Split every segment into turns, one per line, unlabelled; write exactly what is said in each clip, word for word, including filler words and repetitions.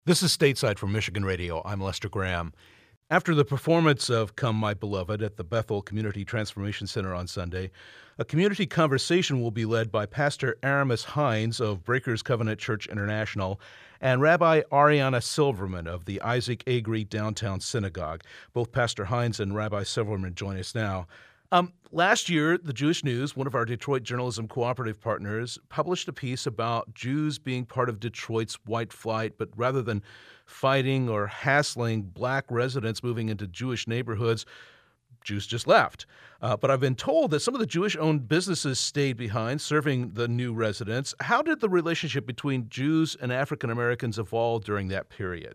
This is Stateside from Michigan Radio. I'm Lester Graham. After the performance of Come My Beloved at the Bethel Community Transformation Center on Sunday, a community conversation will be led by Pastor Aramis Hines of Breakers Covenant Church International and Rabbi Ariana Silverman of the Isaac Agree Downtown Synagogue. Both Pastor Hines and Rabbi Silverman join us now. Um, last year, the Jewish News, one of our Detroit journalism cooperative partners, published a piece about Jews being part of Detroit's white flight, but rather than fighting or hassling black residents moving into Jewish neighborhoods, Jews just left. Uh, but I've been told that some of the Jewish-owned businesses stayed behind, serving the new residents. How did the relationship between Jews and African Americans evolve during that period?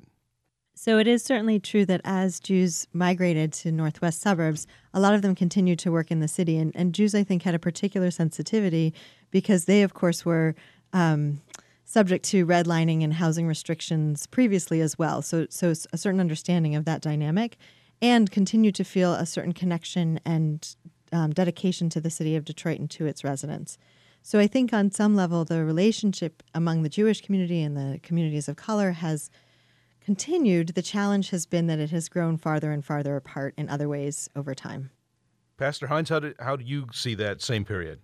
So it is certainly true that as Jews migrated to northwest suburbs, a lot of them continued to work in the city. And, and Jews, I think, had a particular sensitivity because they, of course, were um, subject to redlining and housing restrictions previously as well. So, so a certain understanding of that dynamic, and continue to feel a certain connection and um, dedication to the city of Detroit and to its residents. So I think on some level, the relationship among the Jewish community and the communities of color has continued. The challenge has been that it has grown farther and farther apart in other ways over time.
Pastor Hines, how do, how do you see that same period?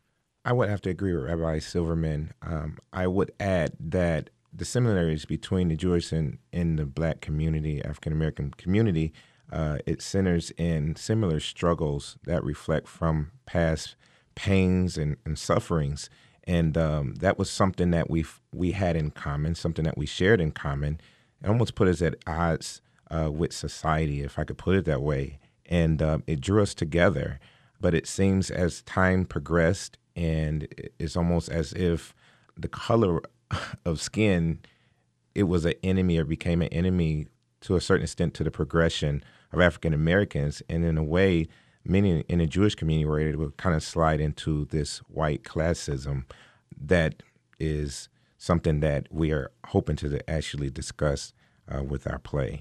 I would have to agree with Rabbi Silverman. Um, I would add that the similarities between the Jewish and, and the black community, African-American community, uh, it centers in similar struggles that reflect from past pains and, and sufferings. And um, that was something that we we had in common, something that we shared in common. It almost put us at odds uh, with society, if I could put it that way. And um, it drew us together. But it seems as time progressed, and it's almost as if the color of skin, it was an enemy or became an enemy to a certain extent to the progression of African Americans. And in a way, many in the Jewish community were able to kind of slide into this white classism that is something that we are hoping to actually discuss uh, with our play.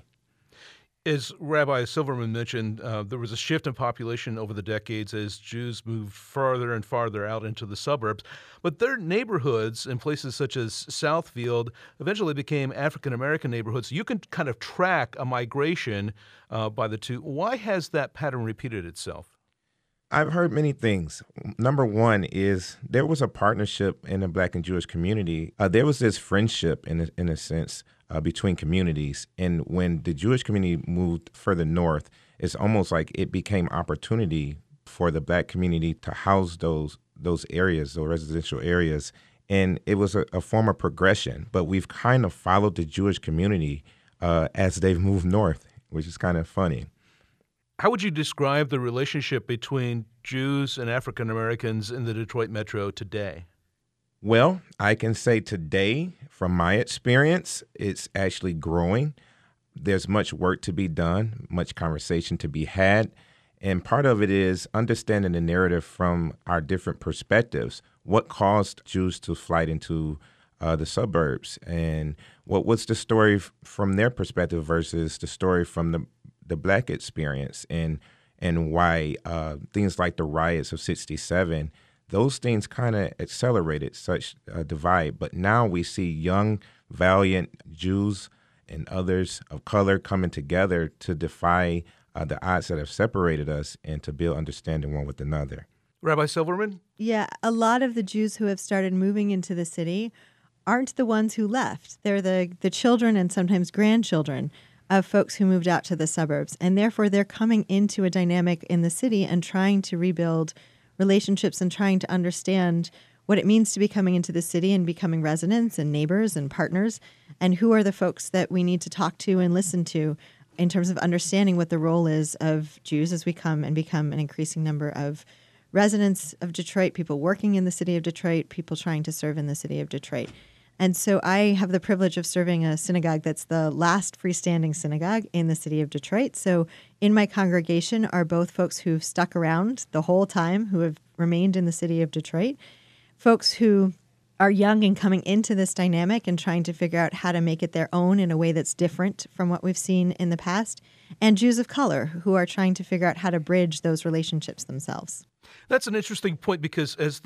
As Rabbi Silverman mentioned, uh, there was a shift in population over the decades as Jews moved farther and farther out into the suburbs. But their neighborhoods in places such as Southfield eventually became African-American neighborhoods. You can kind of track a migration uh, by the two. Why has that pattern repeated itself?
I've heard many things. Number one is there was a partnership in the Black and Jewish community. Uh, there was this friendship, in a, in a sense, uh, between communities. And when the Jewish community moved further north, it's almost like it became opportunity for the Black community to house those those areas, those residential areas. And it was a, a form of progression. But we've kind of followed the Jewish community uh, as they've moved north, which is kind of funny.
How would you describe the relationship between Jews and African Americans in the Detroit metro today?
Well, I can say today, from my experience, it's actually growing. There's much work to be done, much conversation to be had. And part of it is understanding the narrative from our different perspectives. What caused Jews to flight into uh, the suburbs? And what was the story f- from their perspective versus the story from the the Black experience, and and why uh, things like the riots of sixty-seven, those things kind of accelerated such a divide. But now we see young, valiant Jews and others of color coming together to defy uh, the odds that have separated us and to build understanding one with another.
Rabbi Silverman?
Yeah, a lot of the Jews who have started moving into the city aren't the ones who left. They're the, the children and sometimes grandchildren of folks who moved out to the suburbs. And therefore, they're coming into a dynamic in the city and trying to rebuild relationships and trying to understand what it means to be coming into the city and becoming residents and neighbors and partners, and who are the folks that we need to talk to and listen to in terms of understanding what the role is of Jews as we come and become an increasing number of residents of Detroit, people working in the city of Detroit, people trying to serve in the city of Detroit. And so I have the privilege of serving a synagogue that's the last freestanding synagogue in the city of Detroit. So in my congregation are both folks who've stuck around the whole time, who have remained in the city of Detroit, folks who are young and coming into this dynamic and trying to figure out how to make it their own in a way that's different from what we've seen in the past, and Jews of color who are trying to figure out how to bridge those relationships themselves.
That's an interesting point because as this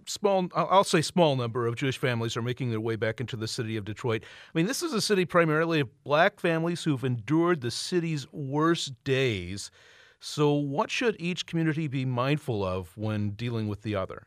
small, I'll I'll say small number of Jewish families are making their way back into the city of Detroit. I mean, this is a city primarily of black families who've endured the city's worst days. So what should each community be mindful of when dealing with the other?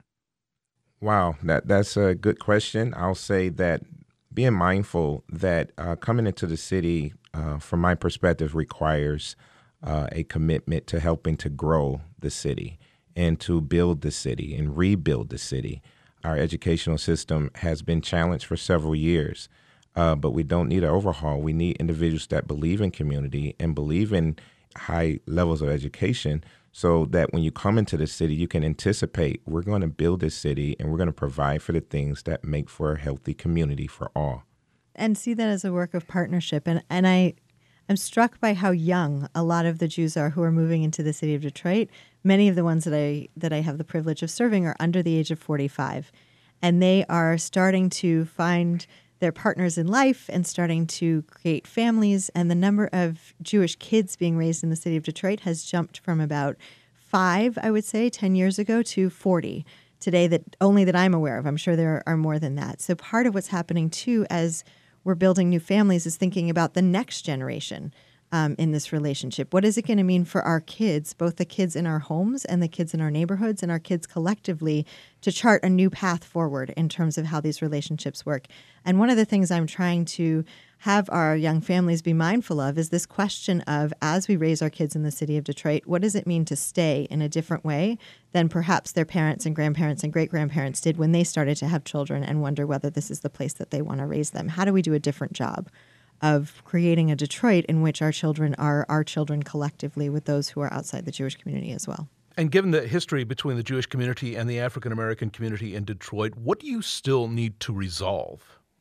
Wow, that that's a good question. I'll say that being mindful that uh, coming into the city, uh, from my perspective, requires uh, a commitment to helping to grow the city and to build the city and rebuild the city. Our educational system has been challenged for several years, uh, but we don't need an overhaul. We need individuals that believe in community and believe in high levels of education so that when you come into the city, you can anticipate we're going to build this city and we're going to provide for the things that make for a healthy community for all.
And see that as a work of partnership. And, and I am struck by how young a lot of the Jews are who are moving into the city of Detroit. Many of the ones that I that I have the privilege of serving are under the age of forty-five. And they are starting to find their partners in life and starting to create families. And the number of Jewish kids being raised in the city of Detroit has jumped from about five, I would say, ten years ago to forty today, that only that I'm aware of. I'm sure there are more than that. So part of what's happening, too, as we're building new families is thinking about the next generation um, in this relationship. What is it going to mean for our kids, both the kids in our homes and the kids in our neighborhoods and our kids collectively, to chart a new path forward in terms of how these relationships work? And one of the things I'm trying to have our young families be mindful of is this question of, as we raise our kids in the city of Detroit, what does it mean to stay in a different way than perhaps their parents and grandparents and great-grandparents did when they started to have children and wonder whether this is the place that they want to raise them? How do we do a different job of creating a Detroit in which our children are our children collectively with those who are outside the Jewish community as well?
And given the history between the Jewish community and the African American community in Detroit, what do you still need to resolve?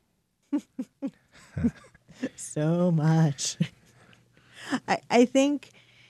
So much. I, I think,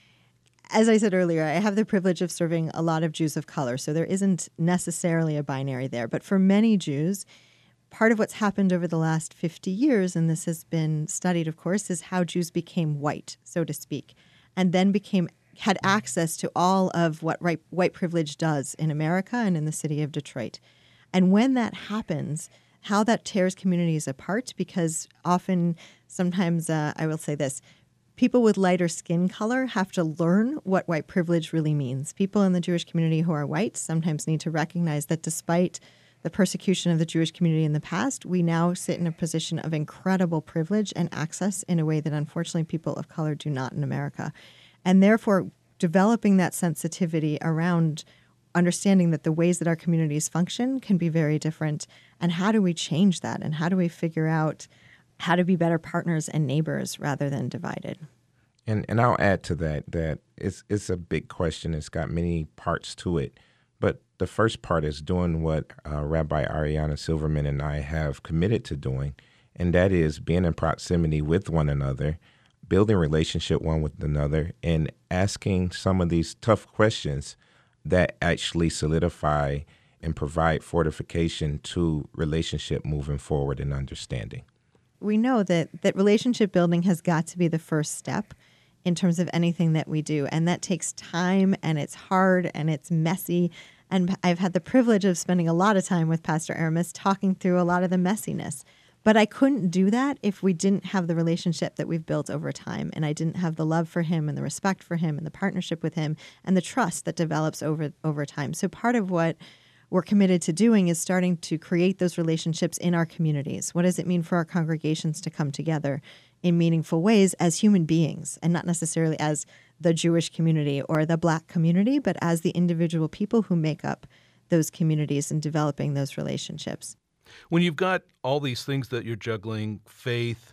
as I said earlier, I have the privilege of serving a lot of Jews of color, so there isn't necessarily a binary there. But for many Jews, part of what's happened over the last fifty years, and this has been studied, of course, is how Jews became white, so to speak, and then became had access to all of what right, white privilege does in America and in the city of Detroit. And when that happens, how that tears communities apart, because often, sometimes, uh, I will say this, people with lighter skin color have to learn what white privilege really means. People in the Jewish community who are white sometimes need to recognize that despite the persecution of the Jewish community in the past, we now sit in a position of incredible privilege and access in a way that unfortunately people of color do not in America. And therefore, developing that sensitivity around understanding that the ways that our communities function can be very different. And how do we change that? And how do we figure out how to be better partners and neighbors rather than divided?
And and I'll add to that that it's it's a big question. It's got many parts to it. But the first part is doing what uh, Rabbi Ariana Silverman and I have committed to doing, and that is being in proximity with one another, building relationship one with another, and asking some of these tough questions that actually solidify and provide fortification to relationship moving forward and understanding.
We know that, that relationship building has got to be the first step in terms of anything that we do. And that takes time, and it's hard, and it's messy. And I've had the privilege of spending a lot of time with Pastor Aramis talking through a lot of the messiness. But I couldn't do that if we didn't have the relationship that we've built over time, and I didn't have the love for him and the respect for him and the partnership with him and the trust that develops over over time. So part of what we're committed to doing is starting to create those relationships in our communities. What does it mean for our congregations to come together in meaningful ways as human beings, and not necessarily as the Jewish community or the Black community, but as the individual people who make up those communities and developing those relationships?
When you've got all these things that you're juggling, faith,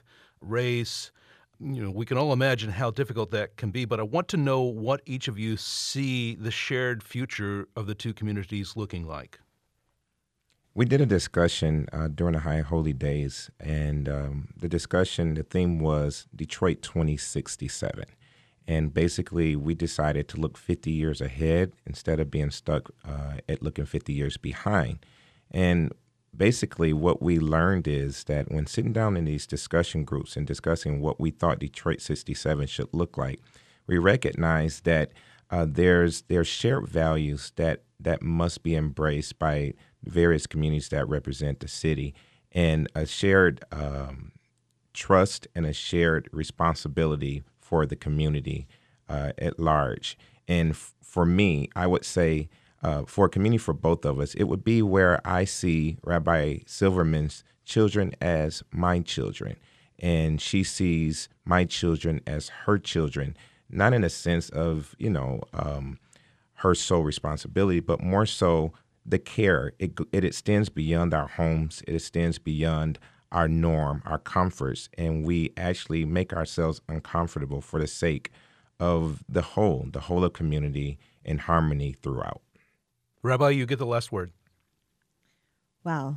race, you know, we can all imagine how difficult that can be, but I want to know what each of you see the shared future of the two communities looking like.
We did a discussion uh, during the High Holy Days, and um, the discussion, the theme was Detroit twenty sixty-seven. And basically, we decided to look fifty years ahead instead of being stuck uh, at looking fifty years behind. And basically, what we learned is that when sitting down in these discussion groups and discussing what we thought Detroit sixty-seven should look like, we recognized that uh, there's there's shared values that that must be embraced by various communities that represent the city, and a shared um, trust and a shared responsibility for the community uh, at large. And f- for me, I would say uh, for a community, for both of us, it would be where I see Rabbi Silverman's children as my children, and she sees my children as her children, not in a sense of, you know, um, her sole responsibility, but more so the care. It, it extends beyond our homes. It extends beyond our norm, our comforts, and we actually make ourselves uncomfortable for the sake of the whole, the whole of community and harmony throughout.
Rabbi, you get the last word.
Wow.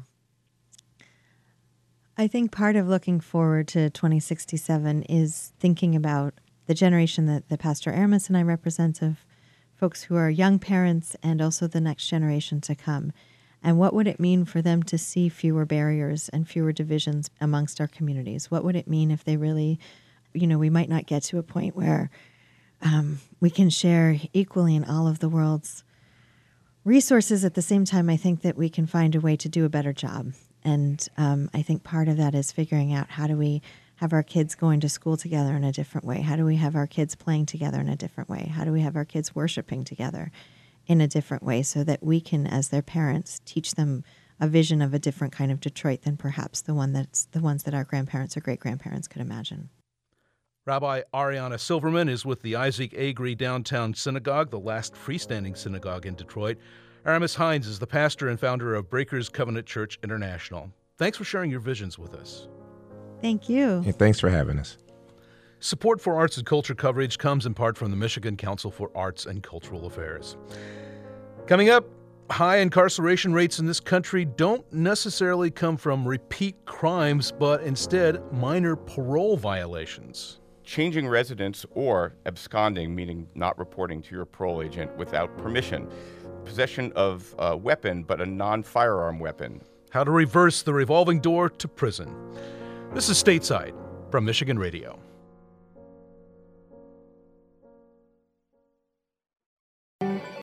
I think part of looking forward to twenty sixty-seven is thinking about the generation that, that Pastor Aramis and I represent, of folks who are young parents and also the next generation to come. And what would it mean for them to see fewer barriers and fewer divisions amongst our communities? What would it mean if they really, you know, we might not get to a point where um, we can share equally in all of the world's resources. At the same time, I think that we can find a way to do a better job. And um, I think part of that is figuring out, how do we have our kids going to school together in a different way? How do we have our kids playing together in a different way? How do we have our kids worshiping together in a different way, so that we can, as their parents, teach them a vision of a different kind of Detroit than perhaps the one that's the ones that our grandparents or great-grandparents could imagine.
Rabbi Ariana Silverman is with the Isaac Agree Downtown Synagogue, the last freestanding synagogue in Detroit. Aramis Hines is the pastor and founder of Breakers Covenant Church International. Thanks for sharing your visions with us.
Thank you.
And thanks for having us.
Support for arts and culture coverage comes in part from the Michigan Council for Arts and Cultural Affairs. Coming up, high incarceration rates in this country don't necessarily come from repeat crimes, but instead minor parole violations.
Changing residence or absconding, meaning not reporting to your parole agent without permission. Possession of a weapon, but a non-firearm weapon.
How to reverse the revolving door to prison. This is Stateside from Michigan Radio.